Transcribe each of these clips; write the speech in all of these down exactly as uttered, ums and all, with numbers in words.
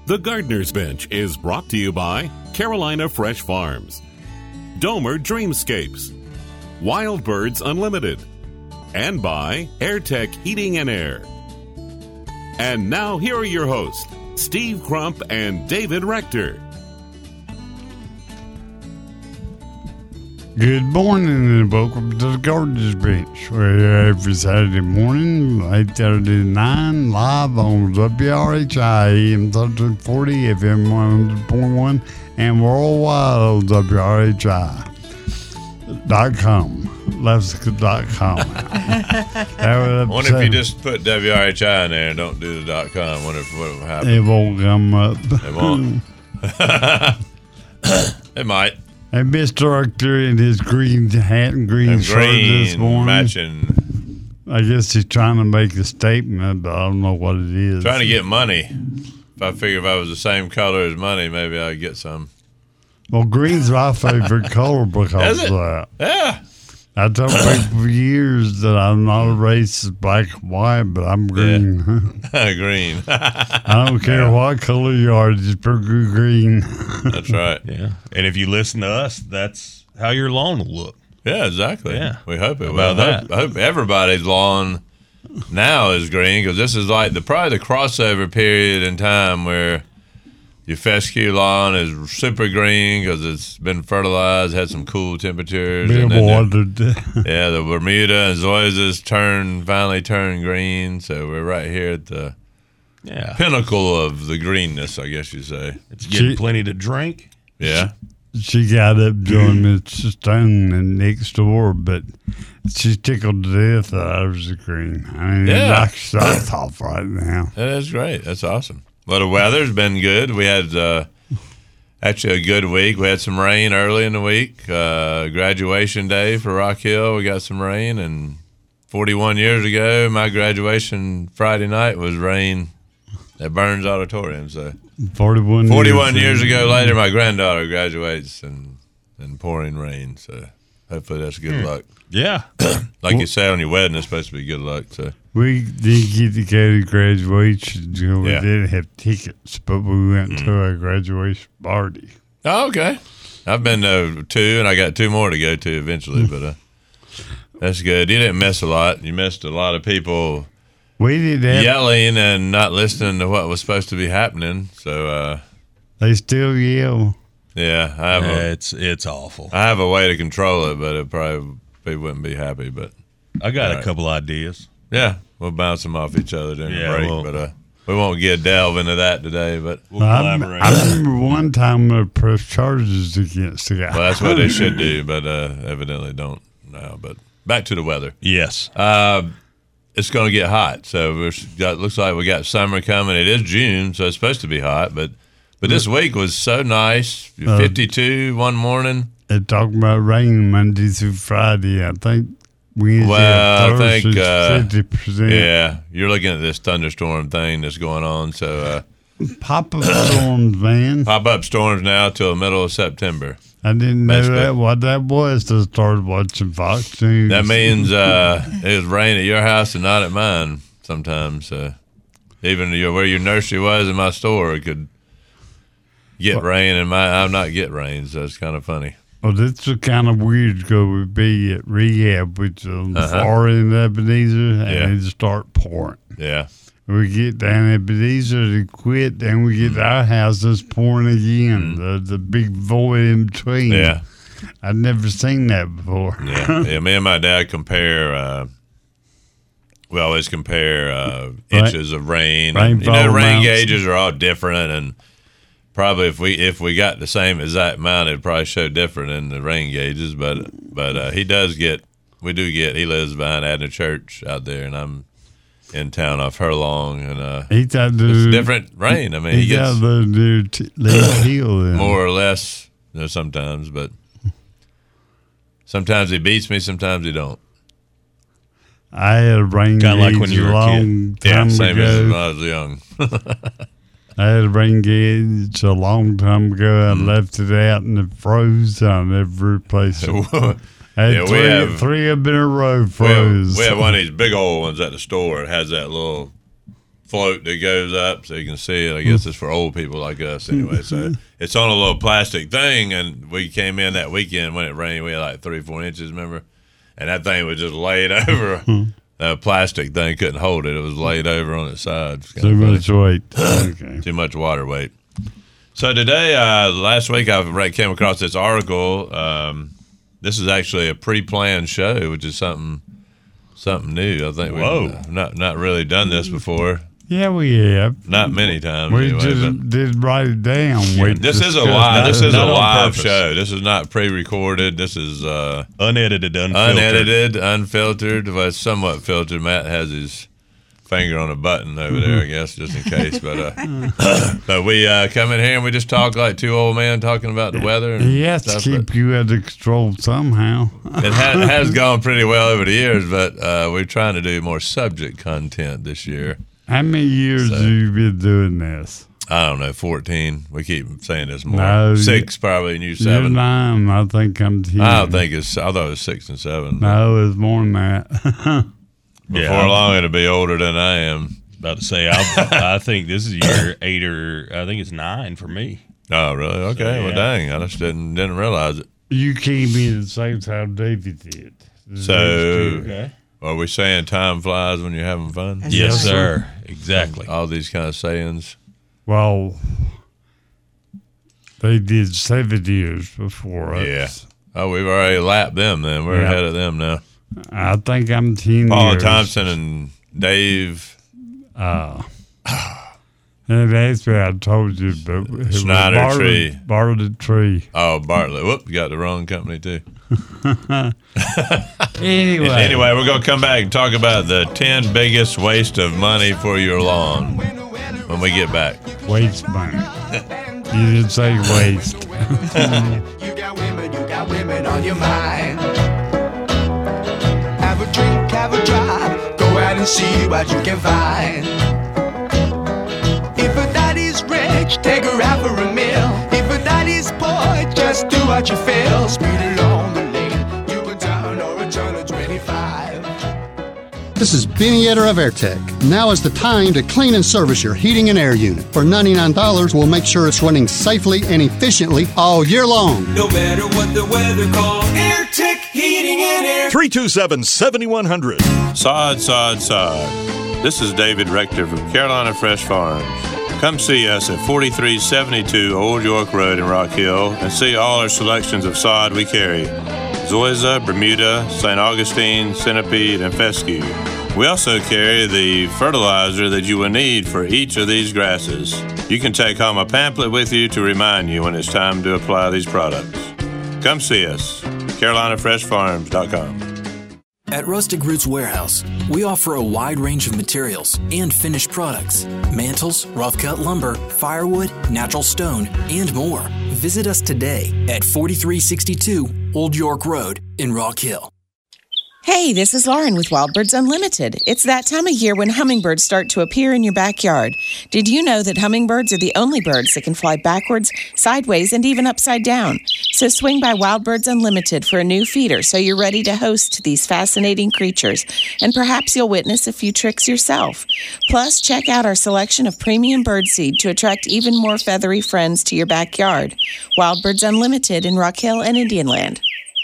The Gardener's Bench is brought to you by Carolina Fresh Farms, Domer Dreamscapes, Wild Birds Unlimited, and by AirTech Heating and Air. And now here are your hosts, Steve Crump and David Rector. Good morning and welcome to the Gardener's Bench. We're here every Saturday morning, eight thirty to nine, live on W R H I A M thirteen forty, F M one hundred point one, and worldwide on W R H I dot com. Lefsica dot com. I wonder if you just put W R H I in there and don't do the dot com. I wonder if what will happen. It won't come up. It won't. It might. And Mister Rector in his green hat and green, And shirt green this morning. matching. I guess he's trying to make a statement, but I don't know what it is. Trying to get money. If I figure if I was the same color as money, maybe I'd get some. Well, green's my favorite color because Is of it? that. Yeah. I told people for years that I'm not a racist, black and white, but I'm green. Green. I don't care what color you are, just put green. That's right. Yeah. And if you listen to us, that's how your lawn will look. Yeah, exactly. Yeah. We hope it How will. about I hope, that? I hope everybody's lawn now is green because this is like the probably the crossover period in time where your fescue lawn is super green because it's been fertilized, had some cool temperatures. Been and then the- watered. yeah, the Bermuda and Zoysias turn finally turned green, so we're right here at the Yeah. pinnacle of the greenness, I guess you say. It's getting She- plenty to drink. Yeah. She got up doing Mister Stone and next door, but she's tickled to death that I was green. I mean, Yeah. it knocks socks off right now. That is great. That's awesome. Well, the weather's been good. We had uh, actually a good week. We had some rain early in the week. Uh, graduation day for Rock Hill, we got some rain. And forty-one years ago, my graduation Friday night was rain at Burns Auditorium. So forty-one, forty-one years, years ago later, my granddaughter graduates and, and pouring rain. So hopefully that's good luck. Yeah. Like you say on your wedding, it's supposed to be good luck. So We did get to go to graduation. You know, we Yeah. didn't have tickets, but we went to a graduation party. Oh, okay. I've been to two, and I got two more to go to eventually, but uh, that's good. You didn't miss a lot. You missed a lot of people We did have. yelling and not listening to what was supposed to be happening. So, uh, They still yell. yeah, I have, a, it's it's awful. I have a way to control it, but it probably people wouldn't be happy. But, I got All a right. couple ideas. yeah, we'll bounce them off each other during Yeah, the break. well- but uh, we won't get delve into that today. But, We'll I, collaborate. I remember one time I pressed charges against the guy. well, that's what they should do, but uh, evidently don't now. But back to the weather. yes. Uh, it's going to get hot, so we've got. Looks like we got summer coming. It is June, so it's supposed to be hot. But but this week was so nice. Uh, fifty-two one morning. They're talking about rain Monday through Friday. I think Wednesday Well, or I think, Thursday's uh, fifty percent. Yeah, you're looking at this thunderstorm thing that's going on. So uh, Pop-up storms, man. pop up storms now till the middle of September. I didn't know Basically. that what that was till I started watching Fox News. That means uh, it's rain at your house and not at mine sometimes. Uh, even your, where your nursery was in my store, it could get rain, and my I'm not get rain, so it's kind of funny. Well, this was kind of weird because we'd be at rehab, which is on the Uh-huh. far end of Ebenezer, and Yeah. it'd start pouring. Yeah. We get down at Ebenezer to quit, then we get to our house, it's pouring again. The the big void in between. Mm. Yeah. I'd never seen that before. Yeah, yeah. Me and my dad compare. Uh, we always compare uh, Right. inches of rain. And, you know, Rainfall rain amounts. gauges are all different, and probably if we if we got the same exact amount, it'd probably show different in the rain gauges. But but uh, he does get. We do get. He lives behind Adna Church out there, and I'm in town off Herlong, and uh, He's out it's there. different rain. I mean, he He's gets out there near t- Lake Hill. then. more or less, you know, sometimes, but sometimes he beats me, sometimes he don't. I had a rain Kinda like gauge when you a were a long Yeah, time same as when ago. I was young. I had a rain gauge a long time ago. I Mm. left it out and it froze. I never replaced it. I had Yeah, we three, have- three of them in a row We have, froze. we have one of these big old ones at the store. It has that little float that goes up so you can see it. I guess it's for old people like us anyway. So it's on a little plastic thing, and we came in that weekend when it rained. We had like three, four inches, remember? And that thing was just laid over. The plastic thing couldn't hold it. It was laid over on its side. Too much weight. Okay. Too much water weight. So today, uh, last week, I came across this article. Um, this is actually a pre-planned show, which is something something new. I think Whoa. we've not not really done this before. Yeah, we have. Not many times. We anyway, just but did write it down. We this is a discussed live. This it. is a Not on live purpose. show. This is not pre-recorded. This is uh, Unedited, unfiltered. unedited, unfiltered, but somewhat filtered. Matt has his finger on a button over there, I guess, just in case. But uh, but we uh, come in here and we just talk like two old men talking about the weather. And He has to stuff, keep but you under control somehow. It has, has gone pretty well over the years, but uh, we're trying to do more subject content this year. How many years So- have you been doing this? I don't know, fourteen. We keep saying this more. No, Six probably, and you You're seven. nine. I think I'm ten. I don't think it's. I thought it was six and seven. No, it's more than that. Before Yeah. long, it'll be older than I am. About to say, I, I think this is year eight or I think it's nine for me. Oh, really? Okay. yeah. Well, dang. I just didn't didn't realize it. You came in the same time David did. So, Okay. are we saying time flies when you're having fun? Yes, Yes, sir. Exactly. All these kind of sayings. Well, they did seven years before us. Yeah. Oh, we've already lapped them. Then we're Yeah. ahead of them now. I think I'm ten Paul years. Thompson and Dave. Uh, and that's what I told you. But it was Snyder Bartlett- Tree. Bartlett Tree. Oh, Bartlett. Whoop, you got the wrong company too. Anyway. Anyway, we're gonna come back and talk about the ten biggest waste of money for your lawn when we get back. Waste money. You didn't say waste. You got women, you got women on your mind. Have a drink, have a drive, go out and see what you can find. If a daddy's rich, take her out for a meal. If a daddy's poor, just do what you feel. Speed along the lane, you can turn or a turn of twenty-five. This is Benny Etter of AirTech. Now is the time to clean and service your heating and air unit. For ninety-nine dollars, we'll make sure it's running safely and efficiently all year long. No matter what the weather calls, AirTech Heating and Air. three two seven, seven one zero zero. Sod, sod, sod. This is David Rector from Carolina Fresh Farms. Come see us at forty-three seventy-two Old York Road in Rock Hill and see all our selections of sod we carry. Zoysia, Bermuda, Saint Augustine, Centipede, and Fescue. We also carry the fertilizer that you will need for each of these grasses. You can take home a pamphlet with you to remind you when it's time to apply these products. Come see us, carolina fresh farms dot com. At Rustic Roots Warehouse, we offer a wide range of materials and finished products, mantles, rough-cut lumber, firewood, natural stone, and more. Visit us today at forty-three sixty-two Old York Road in Rock Hill. Hey, this is Lauren with Wild Birds Unlimited. It's that time of year when hummingbirds start to appear in your backyard. Did you know that hummingbirds are the only birds that can fly backwards, sideways, and even upside down? So swing by Wild Birds Unlimited for a new feeder so you're ready to host these fascinating creatures. And perhaps you'll witness a few tricks yourself. Plus, check out our selection of premium birdseed to attract even more feathery friends to your backyard. Wild Birds Unlimited in Rock Hill and Indian Land.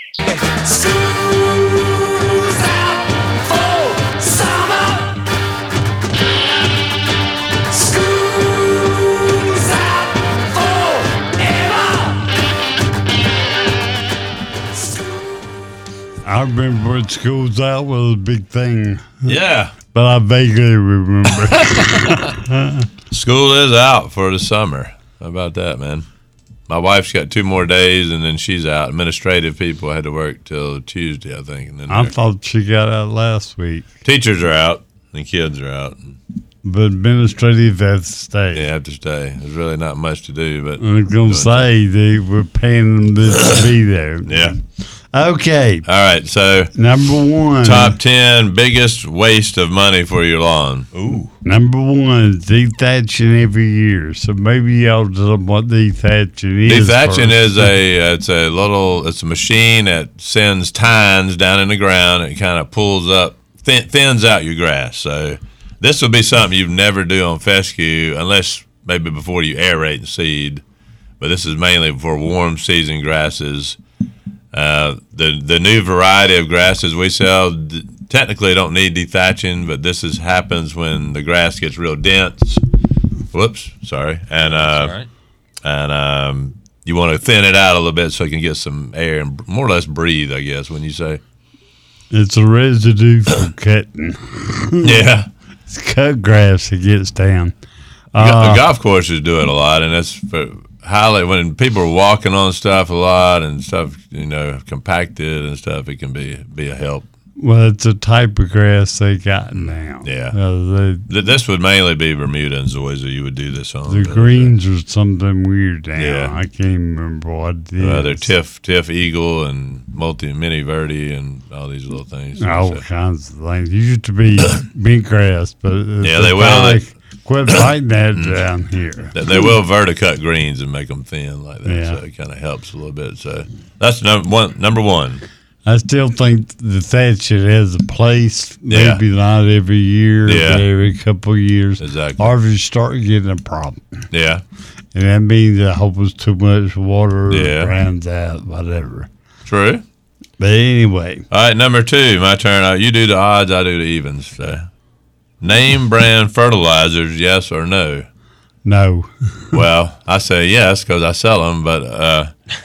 I remember when school's out was a big thing, Yeah. but I vaguely remember. School is out for the summer. How about that, man? My wife's got two more days, and then she's out. Administrative people had to work till Tuesday, I think. And then I they're- thought she got out last week, teachers are out, and kids are out. but administrative has to stay. They have to stay. There's really not much to do, but I was going to say they were paying them to be there. yeah. Okay, All right, so number one. top ten biggest waste of money for your lawn. Ooh. Number one, dethatching every year. So maybe y'all tell them what dethatching is. Dethatching first. is a it's a little it's a machine that sends tines down in the ground. It kind of pulls up, thin, thins out your grass. So This will be something you'd never do on fescue unless maybe before you aerate and seed. But this is mainly for warm season grasses. Uh, the the new variety of grasses we sell d- technically don't need dethatching, but this is happens when the grass gets real dense. Whoops, sorry, and uh, right. and um, you want to thin it out a little bit so it can get some air and more or less breathe. I guess when you say It's a residue for cutting. yeah. It's cut grass that gets down. The Uh, golf courses do it a lot, and that's for highly when people are walking on stuff a lot and stuff, you know, compacted and stuff. It can be be a help. well, it's a type of grass they got now. Yeah. Uh, they, Th- This would mainly be Bermuda and Zoysia. You would do this on the but, greens are something weird now. Yeah. I can't remember what it is. Uh, they're Tiff, Tiff Eagle, and multi mini verde, and all these little things. All So- kinds of things. Used to be big grass, but Yeah, they will. They- quit fighting that down here. They- They will verticut greens and make them thin like that, Yeah. so it kind of helps a little bit. So that's number one. Number one. I still think the thatch it has a place. Yeah. Maybe not every year, Yeah. but every couple of years. Exactly. Or if you start getting a problem. Yeah, And that means I hope it's too much water, Yeah. or drowns out, whatever. true. But anyway, All right, number two, my turn. Uh, You do the odds, I do the evens. So. Name brand fertilizers, yes or no? no. Well, I say yes because I sell them, but uh,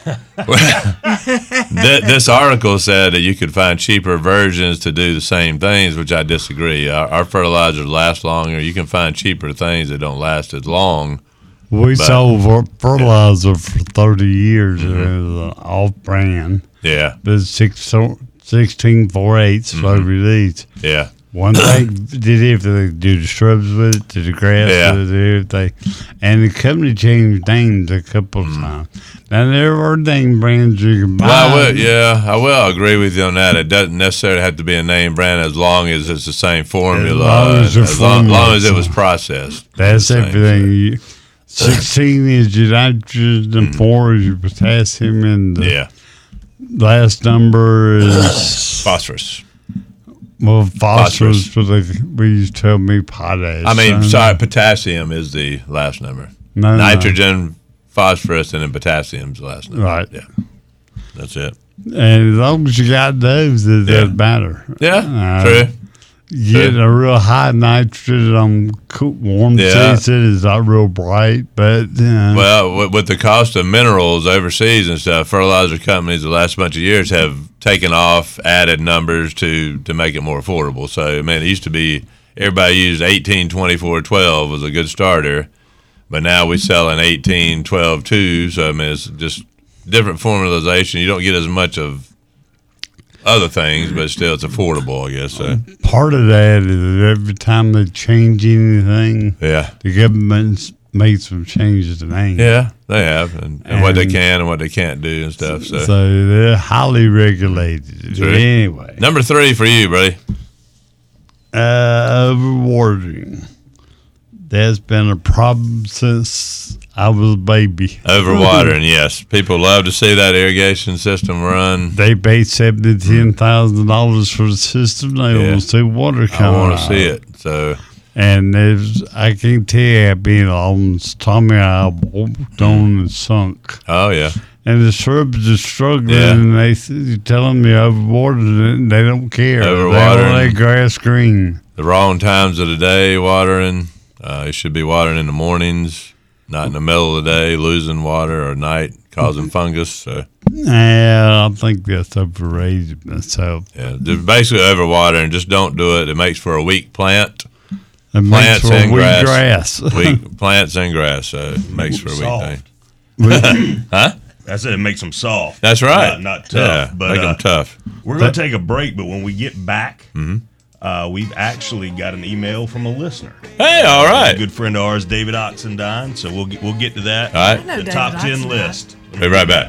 th- this article said that you could find cheaper versions to do the same things, which I disagree. Our, our fertilizers last longer. You can find cheaper things that don't last as long. We But- sold fer- fertilizer for thirty years. It was an off brand. Yeah, But it's six, so- sixteen four eighths Mm-hmm. slow release. yeah, One thing did everything, do the shrubs with it, did the grass Yeah. with it, everything. And the company changed names a couple Mm-hmm. of times. Now, there are name brands you can buy. well, I will, yeah, I will agree with you on that. It doesn't necessarily have to be a name brand as long as it's the same formula, long as the as long, formula, long as it was so- processed. That's the same, everything. You, sixteen is your nitrogen, and four is your potassium, and the Yeah, last number is, phosphorus. well, phosphorus, but they, we used to tell me potash. I mean, So, sorry, potassium is the last number. No, no. Nitrogen, phosphorus, and then potassium's the last number. Right. Yeah. That's it. And as long as you got those, it Yeah. doesn't matter. Yeah. Uh, true. Getting a real high nitrogen on cool, warm Yeah. season is not real bright, but uh, Well, with, with the cost of minerals overseas and stuff, fertilizer companies the last bunch of years have taken off, added numbers to to make it more affordable. So, I mean, it used to be everybody used eighteen, twenty-four, twelve was a good starter, but now we sell an eighteen, twelve, two. So, I mean, it's just different formulation. You don't get as much of other things, but still it's affordable, I guess. So, part of that is every time they change anything, yeah. the government's made some changes to names. Yeah, they have, and, and what they And- can and what they can't do and stuff. So, So they're highly regulated. True. Anyway, number three for you, buddy. uh, overwatering. That's been a problem since I was a baby. Overwatering, yes. People love to see that irrigation system run. They paid seventy, ten thousand dollars for the system. They Yeah. want to see water I coming. want to out. see it. So, And there's, I can tell you, I've been on Tommy, I walked on and sunk. oh yeah, And the shrubs are struggling, Yeah. and they s- you tell them you overwatered it, and they don't care. They Overwatering. want that grass green. the wrong times of the day watering. Uh, you should be watering in the mornings, not in the middle of the day, losing water, or night, causing fungus. So, Yeah, I think that's overrated myself. yeah, just basically overwatering. Just don't do it. It makes for a weak plant. It makes Plants for and weed grass. grass. Weak plants and grass. So it makes for a weak Soft. thing. Huh? I said it makes them soft. That's right. Not, not tough. Yeah, but make uh, them tough. we're going to take a break, but when we get back, Mm-hmm. uh, we've actually got an email from a listener. Hey, all A right. good friend of ours, David Oxendine. So we'll get, we'll get to that. All right. I know The David top ten Oxendine. list. Be right back.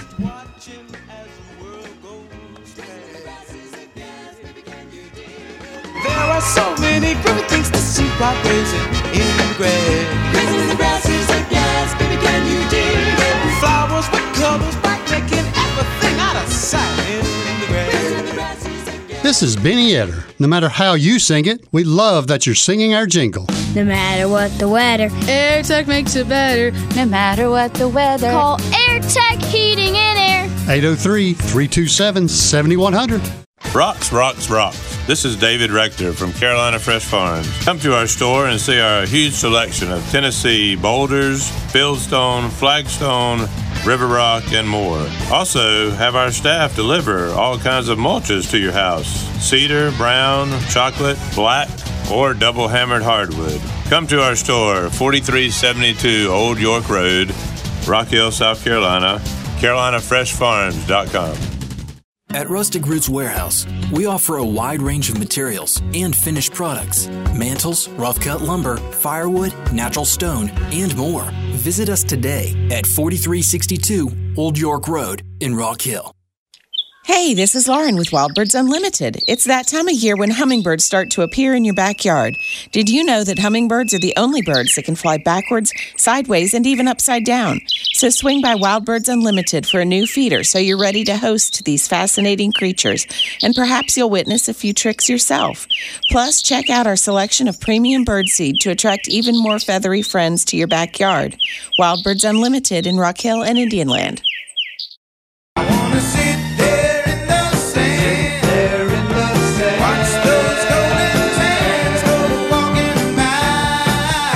There are so many pretty things to see while grazing in the grass. Grazing in the grass is a gas, baby, can you dig it? Flowers with colors bright, making everything out of sight in the grass. This This is Benny Etter. No matter how you sing it, we love that you're singing our jingle. No matter what the weather, AirTech makes it better. No matter what the weather, call AirTech Heating and Air. eight oh three, three two seven, seven one zero zero. Rocks, rocks, rocks. This is David Rector from Carolina Fresh Farms. Come to our store and see our huge selection of Tennessee boulders, fieldstone, flagstone, river rock, and more. Also, have our staff deliver all kinds of mulches to your house. Cedar, brown, chocolate, black, or double hammered hardwood. Come to our store, forty-three seventy-two Old York Road, Rock Hill, South Carolina, carolina fresh farms dot com. At Rustic Roots Warehouse, we offer a wide range of materials and finished products. Mantles, rough-cut lumber, firewood, natural stone, and more. Visit us today at forty-three sixty-two Old York Road in Rock Hill. Hey, this is Lauren with Wild Birds Unlimited. It's that time of year when hummingbirds start to appear in your backyard. Did you know that hummingbirds are the only birds that can fly backwards, sideways, and even upside down? So swing by Wild Birds Unlimited for a new feeder so you're ready to host these fascinating creatures. And perhaps you'll witness a few tricks yourself. Plus, check out our selection of premium birdseed to attract even more feathery friends to your backyard. Wild Birds Unlimited in Rock Hill and Indian Land. I wanna sit there in the sand, there in the sand. Watch those golden sands go walking by.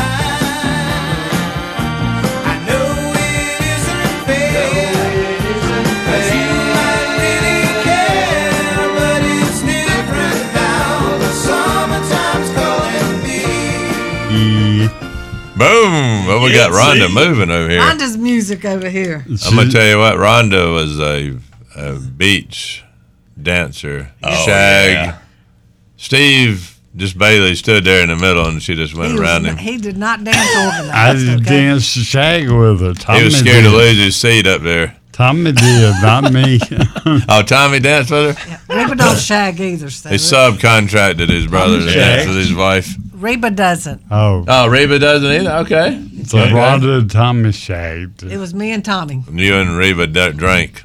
I know it isn't fair, cause you might really care, but it's different now. The summertime's calling me. Yeah. Boom! Well, we got Rhonda moving over here. Rhonda's music over here. I'm going to tell you what, Rhonda was a, a beach dancer. Oh, Shag. yeah. Steve, just Bailey stood there in the middle and she just went He, around was, him. he did not dance I organized. just okay? danced the shag with her. Tommy He was scared did. to lose his seat up there. Tommy did, not me. Oh, Tommy danced with her? Yeah. Reba don't shag either. So He subcontracted his brother to dance with his wife. Reba doesn't. Oh. Oh, Reba doesn't either? Okay. So okay. Rhonda and Tommy shagged. It was me and Tommy. You and Reba d- drank.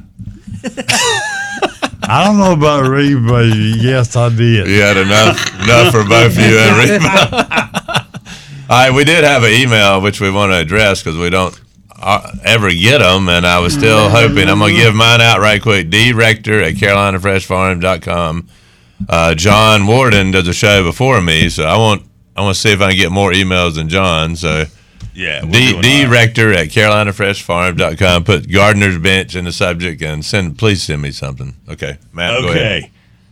I don't know about Reba, but yes, I did. You had enough enough for both you and Reba. All right, we did have an email which we want to address because we don't uh, ever get them, and I was still hoping. I'm going to give mine out right quick. D Rector at carolina fresh farm dot com. Uh, John Warden does a show before me, so I want I want to see if I can get more emails than John. So Yeah. D, D Rector at carolina fresh farm dot com. Put Gardener's Bench in the subject and send. Please send me something. Okay, Matt. Go ahead. Okay.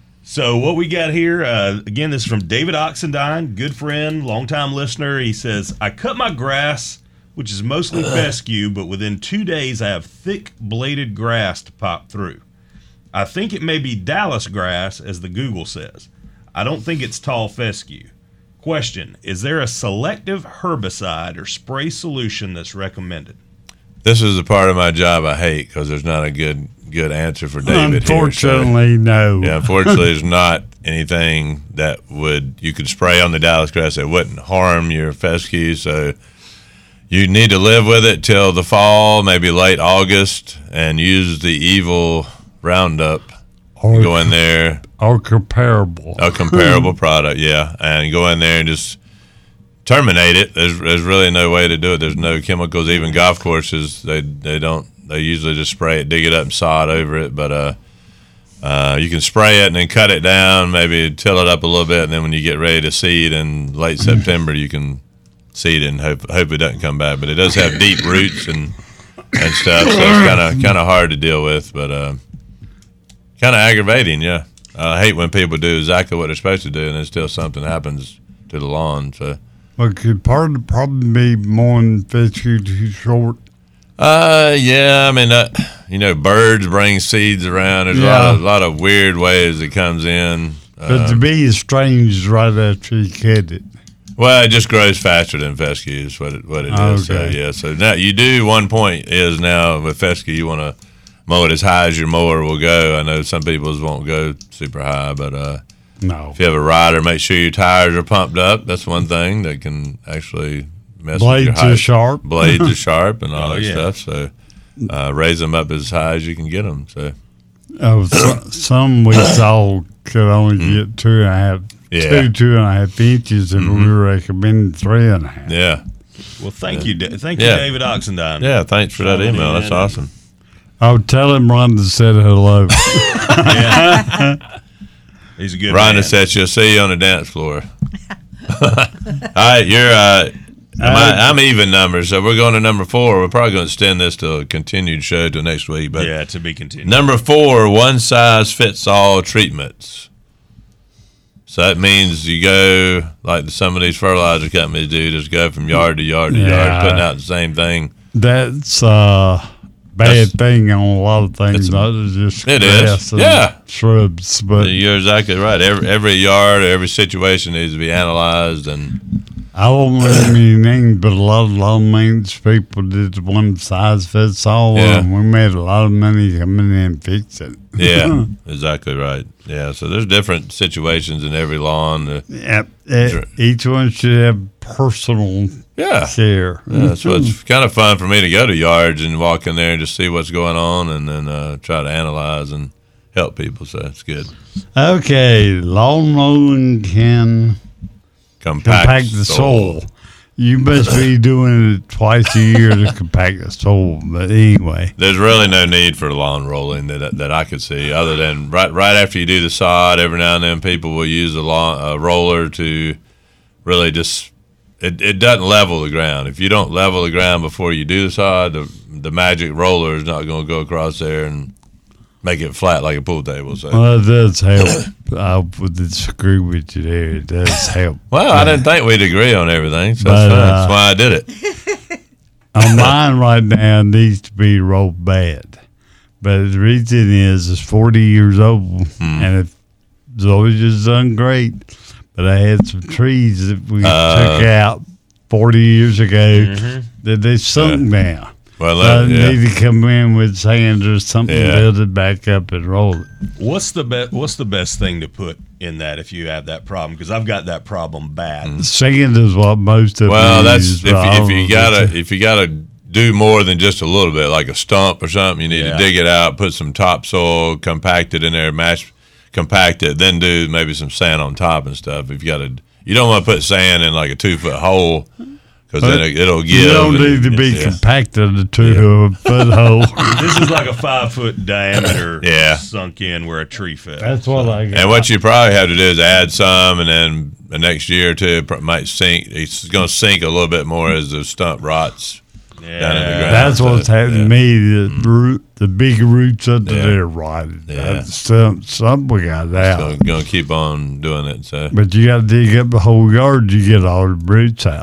So what we got here, uh, again, this is from David Oxendine, good friend, longtime listener. He says, I cut my grass, which is mostly fescue, but within two days I have thick bladed grass to pop through. I think it may be Dallas grass, as the Google says. I don't think it's tall fescue. Question, is there a selective herbicide or spray solution that's recommended? This is the part of my job I hate because there's not a good good answer for David Unfortunately, here, so. no. Yeah, unfortunately, there's not anything that would you could spray on the Dallas grass that wouldn't harm your fescue. So you need to live with it till the fall, maybe late August, and use the evil Roundup. Or, go in there. Or comparable. A comparable product, yeah, and go in there and just terminate it. There's there's really no way to do it. There's no chemicals. Even golf courses, they they don't. They usually just spray it, dig it up, and sod over it. But uh, uh, you can spray it and then cut it down, maybe till it up a little bit, and then when you get ready to seed in late September, you can seed it and hope hope it doesn't come back. But it does have deep roots and and stuff, so it's kind of kind of hard to deal with, but uh, kind of aggravating. Yeah, I hate when people do exactly what they're supposed to do, and then still something happens to the lawn. So. But could part of the problem be mowing fescue too short? Uh, yeah. I mean, uh, you know, birds bring seeds around. There's Yeah. a lot of, lot of weird ways it comes in. But the Um, bee is strange right after you cut it. well, it just grows faster than fescue is what it, what it is. So, Okay. yeah. So now you do, one point is now with fescue, you want to mow it as high as your mower will go. I know some people's won't go super high, but uh, No. if you have a rider, make sure your tires are pumped up. That's one thing that can actually mess Blades with your are height. sharp. Blades are sharp and all Oh, that yeah. stuff. So uh, raise them up as high as you can get them. So Oh, so, some we saw could only get two and a half, Yeah. two, two and a half inches, and Mhm. we were recommending three and a half. Yeah. Well, thank you, Da- thank Yeah. you, David Oxendine. Yeah, thanks for that Calling email. in That's and- awesome. Oh, tell him Rhonda said hello. He's a good Rhonda man. said she'll see you on the dance floor. All right, you're. Uh, my, I'm even numbers, so we're going to number four. We're probably going to extend this to a continued show till next week. But Yeah, to be continued. number four, one size fits all treatments. So that means you go like some of these fertilizer companies do, just go from yard to yard to Yeah. yard, putting out the same thing. That's uh bad That's- thing on a lot of things, not just It grass is, and yeah. shrubs, but You're exactly right. Every every yard or every situation needs to be analyzed, and I won't name any names, but a lot of lawn maintenance people did one size fits all, Yeah. and we made a lot of money coming in and fix it. yeah, exactly right. Yeah, so there's different situations in every lawn. Uh, Yep. Eh, each one should have personal Yeah. care. Yeah, so it's kind of fun for me to go to yards and walk in there and just see what's going on, and then uh, try to analyze and help people. So it's good. Okay, lawn mowing can Compact, compact the soil. You must be doing it twice a year to compact the soil, but anyway. There's really no need for lawn rolling that that I could see, other than right right after you do the sod. Every now and then, people will use a lawn a roller to really just. It, it doesn't level the ground. If you don't level the ground before you do the sod, the the magic roller is not going to go across there and make it flat like a pool table. So. Well, it does help. I would disagree with you there. It does help. Well, I didn't think we'd agree on everything, so But, that's, fine. uh, That's why I did it. On mine right now needs to be rolled bad. But the reason is it's forty years old, Hmm. and it's always just done great. But I had some trees that we Uh, took out forty years ago Mhm. that they sunk now. Well, So uh, I yeah. need to come in with sand or something, Yeah. build it back up and roll it. What's the best? What's the best thing to put in that if you have that problem? Because I've got that problem bad. Sand is what most of Well, them that's use, if, but I you- if don't you know gotta if if you gotta do more than just a little bit, like a stump or something. You need Yeah. to dig it out, put some topsoil, compact it in there, mash, compact it, then do maybe some sand on top and stuff. If you gotta, you don't want to put sand in like a two foot hole because then it, it'll give. You don't and- need to be yeah. compacted to a foot hole. This is like a five foot diameter Yeah. sunk in where a tree fell. That's what I got. And what you probably have to do is add some, and then the next year or two it pro- might sink. It's going to sink a little bit more as the stump rots down in the ground. That's So, what's happened yeah. to me. The root, the big roots under Yeah. there rotted. Yeah. That's some, some we got out. So going to keep on doing it. So But you got to dig up the whole yard to get all the roots out.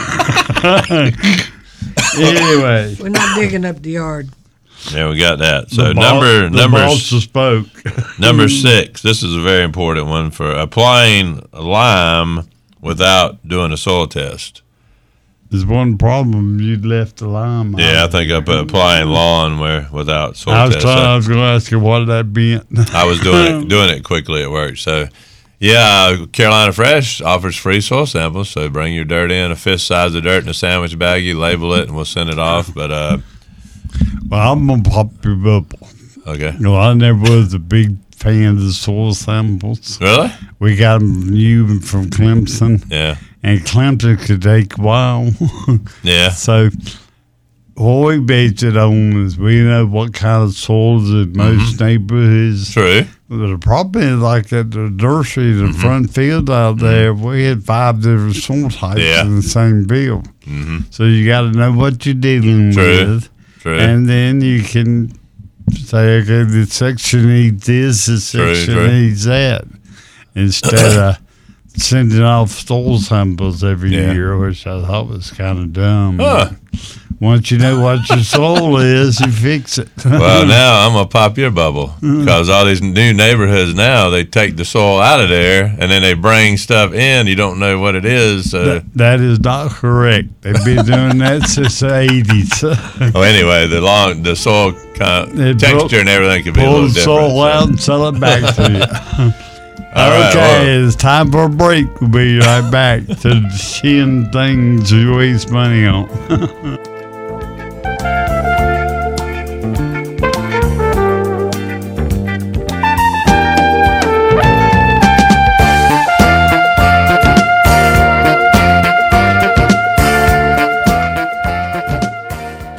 Anyway, We're not digging up the yard. yeah, we got that. So the boss- number the number boss has spoke. number six. This is a very important one for applying lime without doing a soil test. There's one problem. You left the lime. out. Yeah, I think I put applying lawn where without soil I was test. trying. So- I was going to ask you what that meant. I was doing it doing it quickly at work. So, yeah, uh, Carolina Fresh offers free soil samples. So bring your dirt in, a fist size of dirt in a sandwich baggie, label it, and we'll send it off. But uh, Well, I'm gonna pop your bubble. okay, You know, I never was a big fan of the soil samples. really? We got them new from Clemson, Yeah, and Clemson could take a while. yeah, So what we base it on is we know what kind of soils in most neighborhoods. true. The problem is like at the nursery, the front field out there, we had five different soil types Yeah. in the same field. Mm-hmm. So you got to know what you're dealing True. with. True. And then you can say, okay, this section needs this, this True, section true. needs that. Instead of sending off soil samples every Yeah. year, which I thought was kind of dumb. Huh. Once you know what your soil is, you fix it. Well, now I'm gonna pop your bubble because all these new neighborhoods now they take the soil out of there and then they bring stuff in. You don't know what it is. So, That, that is not correct. They've been doing that since the eighties. well, anyway, the long the soil kind They of, pull- texture and everything could be a Pull little the different. soil so. out and sell it back to you. All right, Okay, well- it's time for a break. We'll be right back to seeing things you waste money on.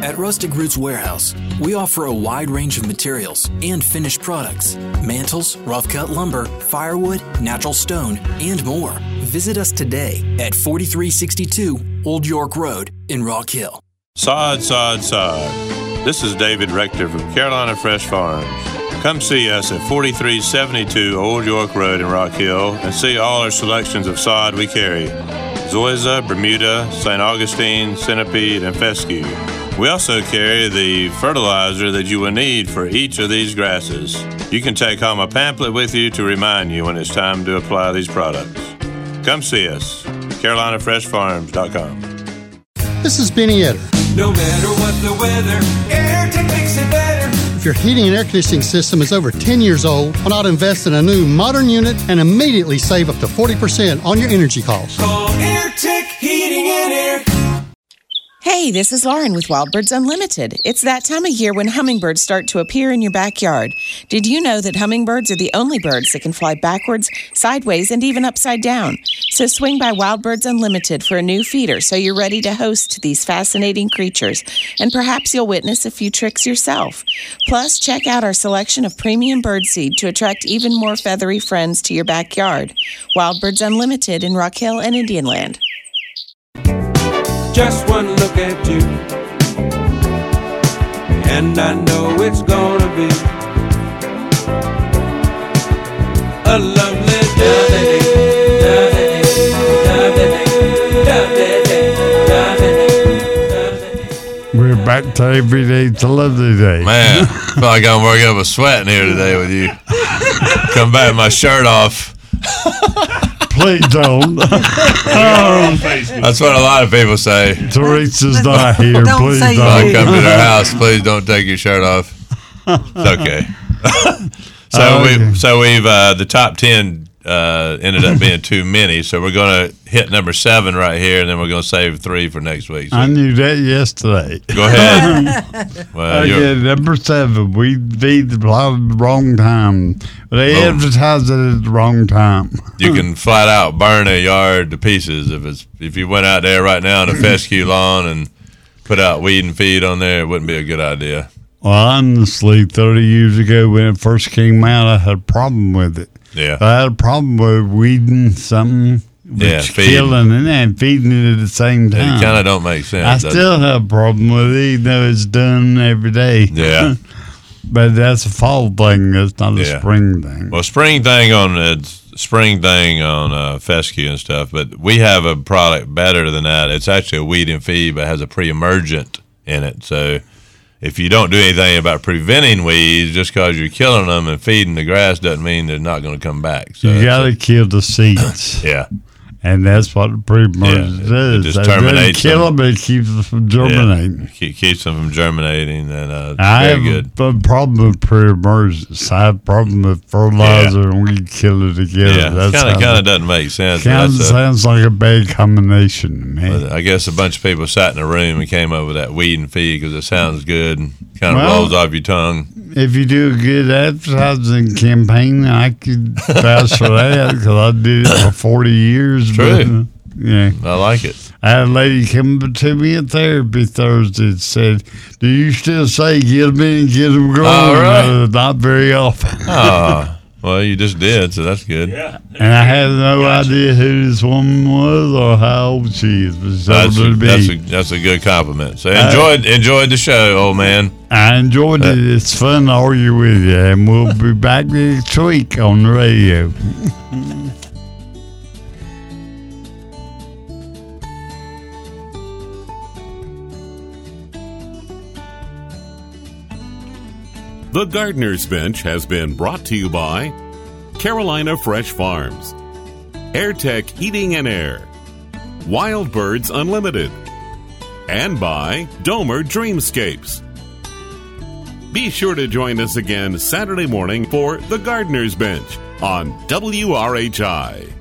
At Rustic Roots Warehouse, we offer a wide range of materials and finished products. Mantles, rough-cut lumber, firewood, natural stone, and more. Visit us today at forty-three sixty-two Old York Road in Rock Hill. Sod, sod, sod. This is David Rector from Carolina Fresh Farms. Come see us at forty-three seventy-two Old York Road in Rock Hill and see all our selections of sod we carry. Zoysia, Bermuda, Saint Augustine, Centipede, and Fescue. We also carry the fertilizer that you will need for each of these grasses. You can take home a pamphlet with you to remind you when it's time to apply these products. Come see us, carolina fresh farms dot com. This is Benny Etter. No matter what the weather, AirTech makes it better. If your heating and air conditioning system is over ten years old, why not invest in a new modern unit and immediately save up to forty percent on your energy costs? Call AirTech Heating and Air. Hey, this is Lauren with Wild Birds Unlimited. It's that time of year when hummingbirds start to appear in your backyard. Did you know that hummingbirds are the only birds that can fly backwards, sideways, and even upside down? So swing by Wild Birds Unlimited for a new feeder so you're ready to host these fascinating creatures. And perhaps you'll witness a few tricks yourself. Plus, check out our selection of premium birdseed to attract even more feathery friends to your backyard. Wild Birds Unlimited in Rock Hill and Indian Land. Just one look at you, and I know it's gonna be a lovely day. We're back to every day. It's a lovely day. Man, I feel like I'm working up a sweat in here today with you. Come back with my shirt off. Please don't. um, That's what a lot of people say. Teresa's not here. Don't Please say When I don't. come to their house, please don't take your shirt off. It's okay. so Oh, we okay. so we've uh, the top ten uh, ended up being too many. So we're gonna hit number seven right here, and then we're gonna save three for next week. So I knew that yesterday. go ahead. Well, Okay, you're, number seven. We beat the wrong time. They Boom. advertised it at the wrong time. you can flat out burn a yard to pieces if it's if you went out there right now on a fescue lawn and put out weed and feed on there. It wouldn't be a good idea. Well, honestly, thirty years ago when it first came out, I had a problem with it. Yeah. I had a problem with weeding something, Yeah, which feeding. killing it and feeding it at the same It time. kind of don't make sense. I does it? still have a problem with it, even though it's done every day. Yeah. But that's a fall thing. That's not a Yeah. spring thing. Well, spring thing on uh, spring thing on uh, fescue and stuff, but we have a product better than that. It's actually a weed and feed, but it has a pre-emergent in it. So if you don't do anything about preventing weeds, just because you're killing them and feeding the grass doesn't mean they're not going to come back. So you that's got to kill the seeds. a- yeah, And that's what the pre-emergent Yeah, it- it is. just It doesn't terminates kill them. them, it keeps them from germinating. yeah. Keep, keeps them from germinating, and uh, it's I very have good. a problem with pre-emergence. I have a problem with fertilizer and we kill it together. Yeah, That's kind of how kind of the- doesn't make sense. but Kind of that's a- sounds like a bad combination to me. But I guess a bunch of people sat in a room and came up with that weed and feed because it sounds good and kind of Well, rolls off your tongue. If you do a good advertising campaign, I could vouch for that because I did it for forty years. True. But, yeah. I like it. I had a lady come to me at therapy Thursday and said, "Do you still say get them in and get them growing?" All right. Uh, not very often. Oh, well, you just did, so that's good. Yeah. And I had no idea who this woman was or how old she is, but she's That's older a, than me. that's, a, that's a good compliment. So enjoyed enjoyed the show, old man. I enjoyed it. It's fun to argue with you, and we'll be back next week on the radio. The Gardener's Bench has been brought to you by Carolina Fresh Farms, AirTech Heating and Air, Wild Birds Unlimited, and by Domer Dreamscapes. Be sure to join us again Saturday morning for The Gardener's Bench on W R H I.